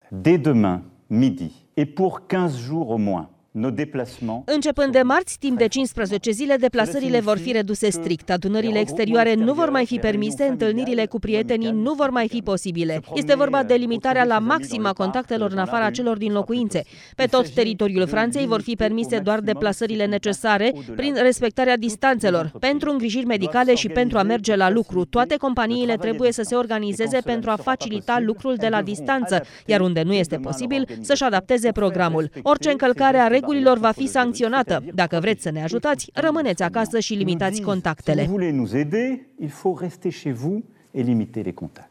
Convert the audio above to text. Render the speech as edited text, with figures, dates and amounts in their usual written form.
Dès demain, midi, et pour 15 jours au moins, începând de marți, timp de 15 zile, deplasările vor fi reduse strict. Adunările exterioare nu vor mai fi permise, întâlnirile cu prietenii nu vor mai fi posibile. Este vorba de limitarea la maximă a contactelor în afara celor din locuințe. Pe tot teritoriul Franței vor fi permise doar deplasările necesare prin respectarea distanțelor, pentru îngrijiri medicale și pentru a merge la lucru. Toate companiile trebuie să se organizeze pentru a facilita lucrul de la distanță, iar unde nu este posibil, să-și adapteze programul. Orice încălcare a regulilor va fi sancționată. Dacă vreți să ne ajutați, rămâneți acasă și limitați contactele. Si vous voulez nous aider, il faut rester chez vous et limiter les contacts.